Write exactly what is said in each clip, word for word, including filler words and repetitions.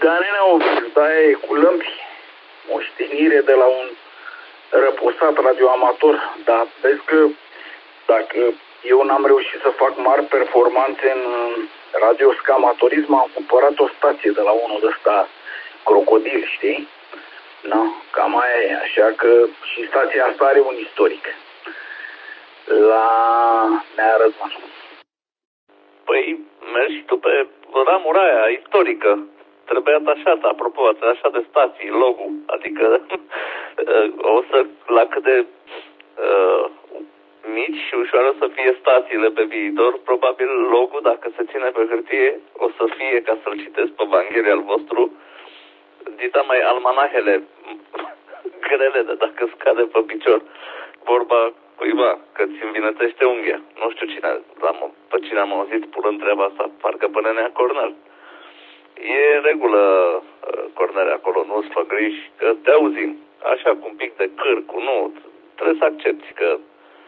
Ganeneu, stai cu lămpi, moștenire de la un răposat radioamator, dar vezi că dacă eu n-am reușit să fac mari performanțe în radioscamatorism, am cumpărat o stație de la unul de ăsta crocodil, știi? No, cam aia e, așa că și stația asta are un istoric. La Nea Răzvan. Păi, mergi și tu pe ramura aia istorică. Trebuie atașată, apropo, atașat de stații, logo, adică o să, la cât de uh, mici și ușoară să fie stațiile pe viitor, probabil logo, dacă se ține pe hârtie, o să fie, ca să-l citesc pe Vanghelie al vostru, dita mai almanahele grele de dacă scade pe picior. Vorba cuiva, că ți învinețește unghia. Nu știu cine, am, pe cine am auzit punând treaba asta, parcă pe Nenea Cornel. E în regulă, Cornele, acolo, nu-ți fă griji, că te auzim, așa cu un pic de cârcu, nu, trebuie să accepti că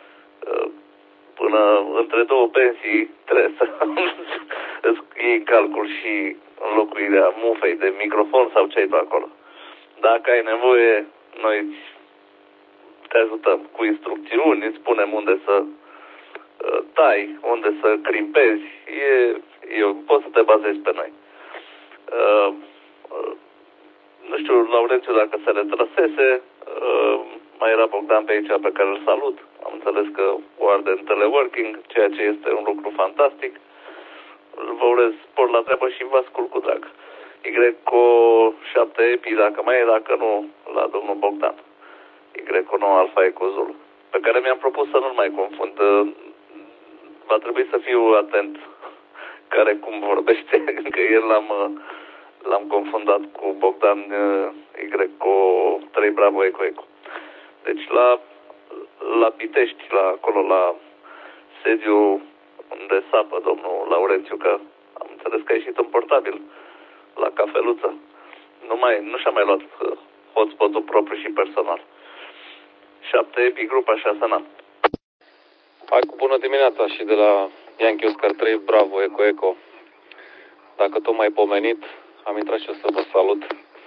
până între două pensii trebuie să îți iei în calcul și înlocuirea mufei de microfon sau ce ai pe acolo. Dacă ai nevoie, noi te ajutăm cu instrucțiuni, îți spunem unde să tai, unde să crimpezi, e, eu, poți să te bazezi pe noi. Uh, uh, nu știu, Laurențiu, dacă se retrăsese, uh, mai era Bogdan pe aici pe care îl salut. Am înțeles că o arde în teleworking, ceea ce este un lucru fantastic. Vă urez spor la treabă și vă ascult cu drag. Y șapte Epi, dacă mai e, dacă nu, la domnul Bogdan. Y nouă Alfa Eco Zulu, pe care mi-am propus să nu-l mai confund. Uh, va trebui să fiu atent care cum vorbește, că el l-am, l-am confundat cu Bogdan Y trei Bravo Eco Eco. Deci la, la Pitești, la acolo, la sediu unde sapă domnul Laurențiu, că am înțeles că a ieșit în portabil, la cafeluță. Nu, mai, nu și-a mai luat hotspot-ul propriu și personal. șapte Epi, grupa șase. Hai cu bună dimineața și de la Yankee Oscar trei, Bravo, Eco, Eco. Dacă tot mai pomenit, am intrat și eu să vă salut.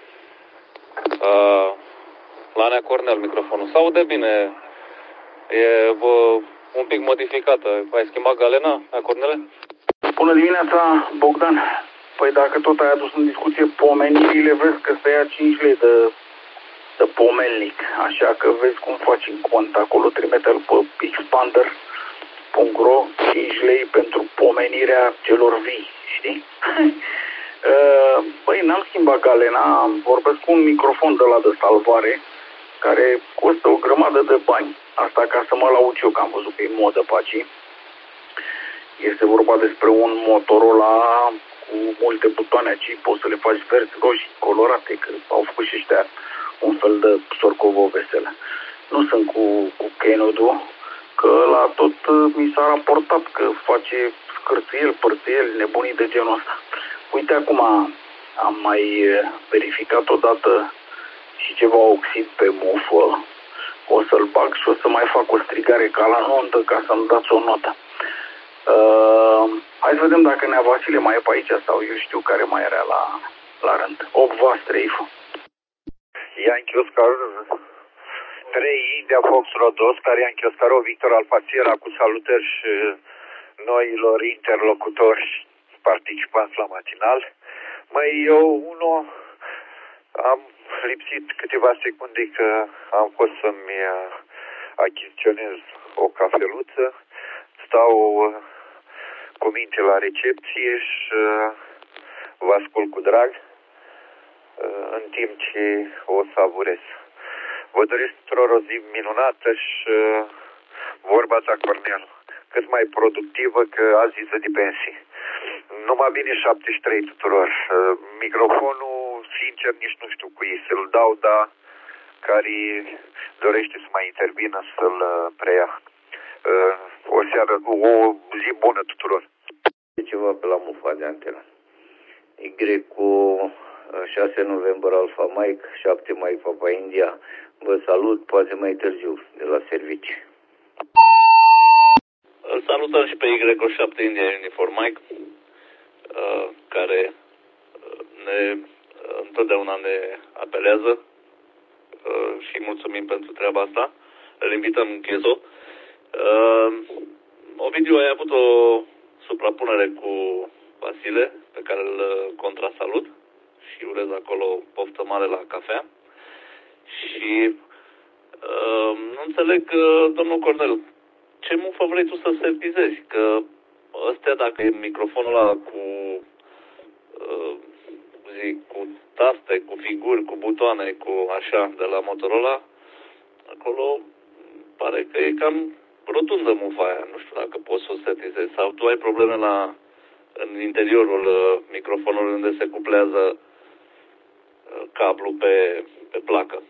Uh, la Nea Cornel, microfonul. S-aude bine? E bă, un pic modificată. Ai schimbat galena, Nea Cornele? Bună dimineața, Bogdan. Păi dacă tot ai adus în discuție pomenirile, vezi că se ia cinci lei de, de pomelnic. Așa că vezi cum faci în cont acolo, trimite-l pe expander punct ro, cinci lei pentru pomenirea celor vii, știi? Băi, n-am schimbat galena, vorbesc cu un microfon de la de salvare, care costă o grămadă de bani. Asta ca să mă laud eu, că am văzut că e modă pe aici. Este vorba despre un Motorola cu multe butoane aici, poți să le faci verzi, roșii, colorate, că au făcut și ăștia un fel de sorcovo veselă. Nu sunt cu, cu Kenodu, că la tot mi s-a raportat că face scârțâiel, părțâiel, nebunii de genul ăsta. Uite, acum am mai verificat odată și ceva oxid pe mufă. O să-l bag și o să mai fac o strigare ca la nuntă ca să-mi dați o notă. Uh, hai să vedem dacă Nea Vasile mai e pe aici sau eu știu care mai era la, la rând. opt vas Streifu. Yankee Oscar trei, India Foxtrot Oscar, Yankee Oscar o, Victor Alfa Sierra, cu salutări și noilor interlocutori participanți la matinal. Mai eu, unul, am lipsit câteva secunde că am fost să-mi achiziționez o cafeluță. Stau cu minte la recepție și vă ascult cu drag în timp ce o savurez. Vă doresc tuturor o zi minunată și vorba ta, Cornel, cât mai productivă, că azi zi de pensii. Numai bine șaptezeci și trei tuturor. Microfonul, sincer, nici nu știu cui să-l dau, dar care dorește să mai intervină să-l preia. O seară, o zi bună tuturor. Ceva pe la mufa de antenă. Y cu șase noiembrie Alfa Mike, șapte Mike Papa India. Vă salut, poate mai târziu, de la servicii. Îl salutăm și pe Y șapte India Uniform Mike, care ne întotdeauna ne apelează uh, și mulțumim pentru treaba asta. Îl invităm în Chezo. Uh, Ovidiu, ai avut o suprapunere cu Vasile, pe care îl contrasalut și urez acolo poftă mare la cafea. Și uh, nu înțeleg, uh, domnul Cornel, ce mufă vrei tu să servizezi? Că ăstea, dacă e microfonul ăla cu, uh, zic, cu taste, cu figuri, cu butoane, cu așa, de la Motorola, acolo pare că e cam rotundă mufa aia. Nu știu dacă poți să o setizezi. Sau tu ai probleme la, în interiorul uh, microfonului unde se cuplează uh, cablu pe, pe placă.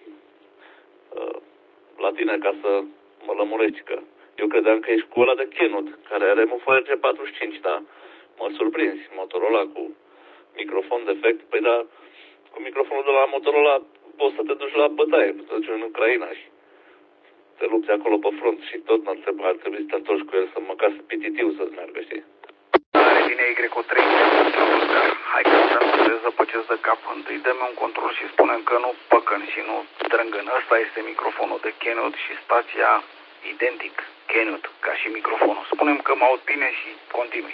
Uh, la tine, ca să mă lămurești, că eu credeam că ești cu ăla de Kenwood, care are mufa R G patruzeci și cinci, dar mă surprinzi. Motorola cu microfon defect, păi da, cu microfonul de la Motorola poți să te duci la bătaie, să te duci în Ucraina și te lupți acolo pe front și tot n-ar trebui, ar trebui să te întorci cu el, să măcar să pititiu să-ți meargă, știi? Are bine Y trei, hai că să nu zăpăcesc de cap. Întâi dă-mi un control și spunem că nu păcăn și nu drângăn. Ăsta este microfonul de Kenwood și stația identic Kenwood, ca și microfonul. Spunem că mă aud bine și continui.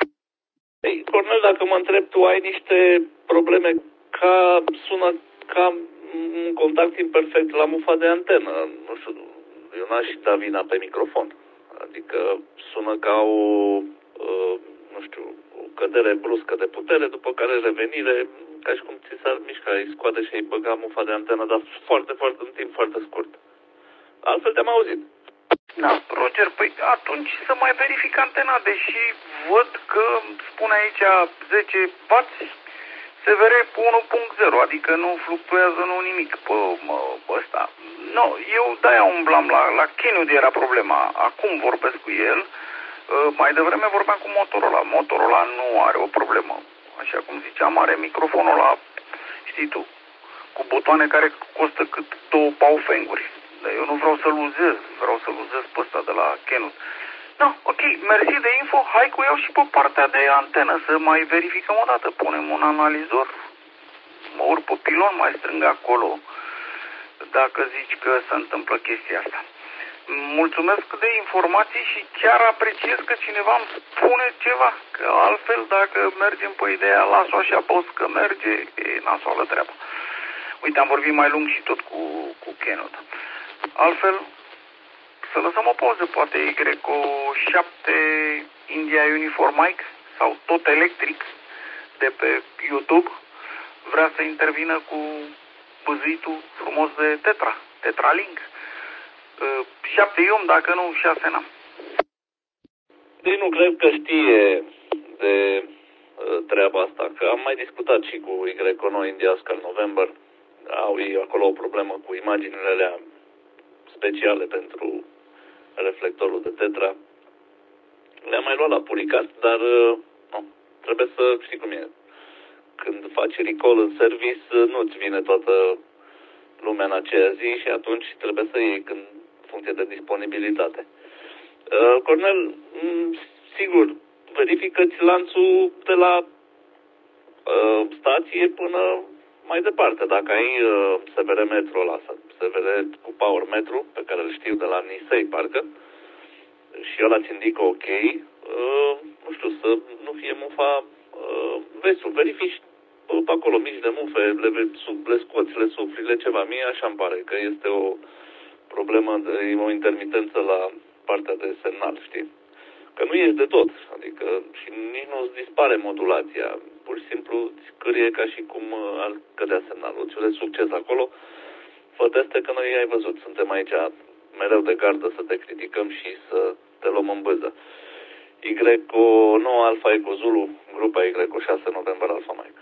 Ei, Cornel, dacă mă întreb, tu ai niște probleme ca, sună ca un contact imperfect la mufa de antenă. Nu știu, eu n-aș da vina pe microfon. Adică sună ca o, uh, nu știu, o cădere bruscă de putere, după care revenire, ca și cum ți s-ar mișca, îi scoate și îi băga mufa de antenă, dar foarte, foarte, în timp foarte scurt. Altfel te-am auzit. Da, Roger, păi atunci să mai verific antena, deși văd că spune aici zece watt S V R unu punct zero, adică nu fluctuează, nu nimic pe ăsta. Nu, eu de-aia umblam la, la Kenwood era problema. Acum vorbesc cu el, mai devreme vorbeam cu Motorola. Motorola nu are o problemă. Așa cum ziceam, are microfonul ăla, știi tu, cu butoane care costă cât două paufenguri. Dar eu nu vreau să-l uzez, vreau să-l uzez pe ăsta de la Kenwood. No, ok, mersi de info, hai cu eu și pe partea de antenă, să mai verificăm o dată. Punem un analizor, mă urc pe pilon, mai strâng acolo, dacă zici că se întâmplă chestia asta. Mulțumesc de informații și chiar apreciez că cineva îmi spune ceva, că altfel dacă mergem pe ideea, las-o așa, boss, că merge, e nasoală treaba. Uite, am vorbit mai lung și tot cu, cu Kenwood. Altfel, să lăsăm o pauză, poate Y șapte India Uniform Mike sau tot electric de pe YouTube vrea să intervină cu băzuitul frumos de Tetra, Tetralink. șapte iom, dacă nu, șase n-am. Deci nu cred că știe de uh, treaba asta, că am mai discutat și cu Y nouă India Oscar November. Au ei acolo o problemă cu imaginile alea speciale pentru reflectorul de Tetra. Le-am mai luat la puricat, dar uh, nu, trebuie să știi cum e. Când faci recall în service, nu-ți vine toată lumea în aceea zi și atunci trebuie să iei când, în funcție de disponibilitate. Uh, Cornel, m- sigur, verifică-ți lanțul de la uh, stație până mai departe. Dacă ai uh, S V R metru ăla, S V R cu power metru, pe care îl știu de la Nisei, parcă, și ăla ți indică ok, uh, nu știu, să nu fie mufa uh, vestul. Verifici pe acolo mici de mufe, le, le scoți, le sufli, le ceva. Mie așa îmi pare că este o problemă, o intermitență la partea de semnal, știi? Că nu ești de tot, adică și nici nu-ți dispare modulația, pur și simplu scârie ca și cum ar cădea semnalul. Ți le succes acolo, fă teste că noi ai văzut, suntem aici mereu de gardă să te criticăm și să te luăm în bâză. Y nouă Alfa Eco Zulu, grupa Y șase November Alfa Mike.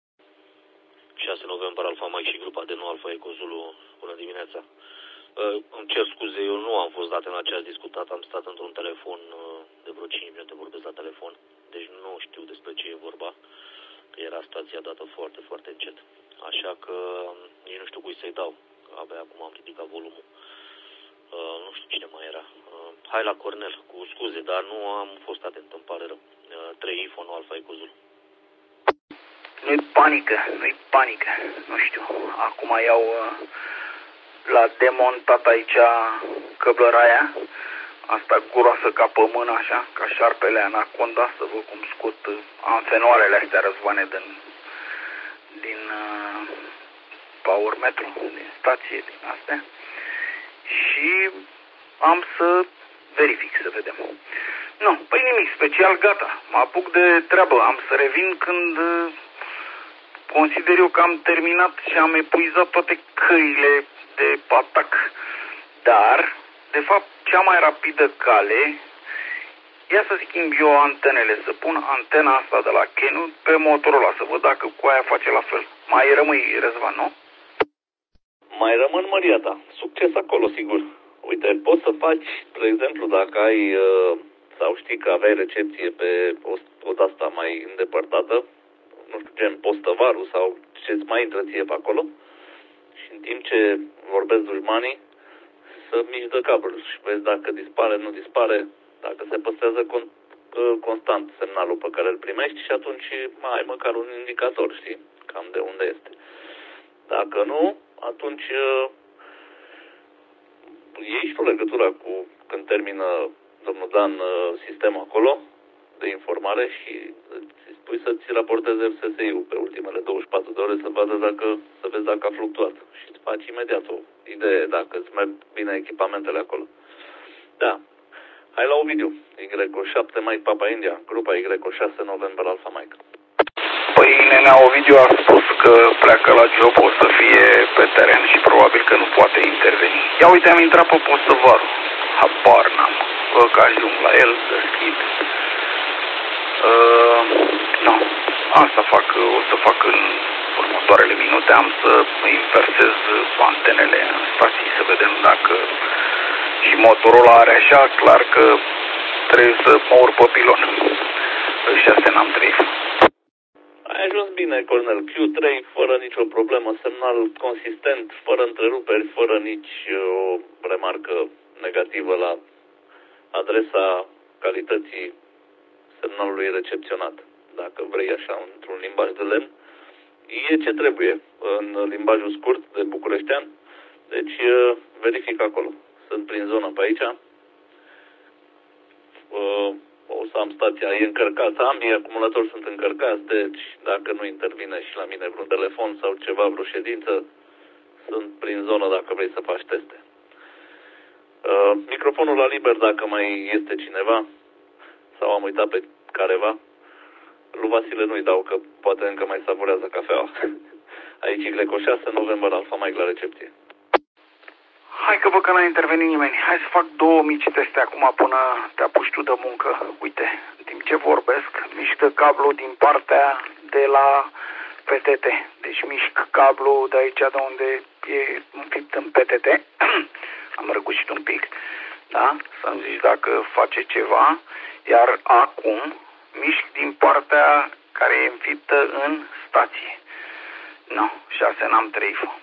șase November Alfa Mike și grupa de nouă Alfa Eco Zulu, bună dimineața. Uh, îmi cer scuze, eu nu am fost dat în aceea discutat, am stat într-un telefon uh, de vreo cinci minute, vorbesc la telefon, deci nu știu despre ce e vorba, că era stația dată foarte, foarte încet. Așa că nici nu știu cui să-i dau, abia acum am ridicat volumul. Uh, nu știu cine mai era. Uh, hai la Cornel, cu scuze, dar nu am fost atent, îmi pare rău. Uh, trei Info, nu Alfa Eco Zulu. nu-i panică, nu-i panică, nu știu. Acum iau uh, la demontat aici căblăraia, asta guroasă ca pe mână, așa, ca șarpele anaconda, să văd cum scot uh, anfenoarele astea răzvane din, din uh, power metro, din stație, din astea. Și am să verific, să vedem. Nu, păi nimic special, gata. Mă apuc de treabă. Am să revin când uh, consider eu că am terminat și am epuizat toate căile de atac. Dar, de fapt, cea mai rapidă cale, ia să schimb eu antenele, să pun antena asta de la Canon pe Motorola, să văd dacă cu aia face la fel. Mai rămâi, Răzvan, nu? Mai rămân, Maria ta. Succes acolo, sigur. Uite, poți să faci, de exemplu, dacă ai uh, sau știi că aveai recepție pe o, o asta mai îndepărtată, nu știu, gen postăvarul sau ce-ți mai intră ție pe acolo, și în timp ce vorbesc dușmanii, să mici de cablul și vezi dacă dispare, nu dispare, dacă se păstrează con, constant semnalul pe care îl primești și atunci mai ai măcar un indicator, știi, cam de unde este. Dacă nu, atunci uh, iei și tu legătura cu, când termină domnul Dan uh, sistemul acolo de informare și îți spui să-ți raporteze R S S I-ul pe ultimele douăzeci și patru de ore să vadă dacă, să vezi dacă a fluctuat și îți faci imediat o idee dacă îți merg bine echipamentele acolo. Da. Hai la Ovidiu. Y șapte Mike Papa India, grupa Y șase November Alpha Mike. Păi nenea Ovidiu a spus că pleacă la job, o să fie pe teren și probabil că nu poate interveni. Ia uite, am intrat pe postăvarul. Habar n-am. Vă că ajung la el, deschid. Uh, nu, asta fac, o să fac în următoarele minute. Am să inversez antenele în stații să vedem dacă și Motorola are așa, clar că trebuie să mă urc pe pilon. șase n-am trei. Ai ajuns bine, Cornel. Q trei, fără nicio problemă, semnal consistent, fără întreruperi, fără nici o remarcă negativă la adresa calității semnalului recepționat. Dacă vrei așa, într-un limbaj de lemn, e ce trebuie în limbajul scurt de bucureștean. Deci verific acolo. Sunt prin zonă pe aici. O să am stația, e încărcată, ambii acumulatori sunt încărcați, deci dacă nu intervine și la mine vreun telefon sau ceva, vreo ședință, sunt prin zonă dacă vrei să faci teste. Uh, microfonul la liber dacă mai este cineva sau am uitat pe careva. Lui Vasile nu-i dau că poate încă mai savurează cafeaua. Aici Y șase November Alpha Mike la recepție. Hai că văd că n-a intervenit nimeni. Hai să fac două mici teste acum până te apuci tu de muncă. Uite, în timp ce vorbesc, mișcă cablul din partea de la P T T. Deci mișc cablul de aici de unde e înfipt în P T T. Am răgușit un pic. Da? Să-mi zici dacă face ceva. Iar acum mișc din partea care e înfiptă în stație. Nu, șase n-am trei.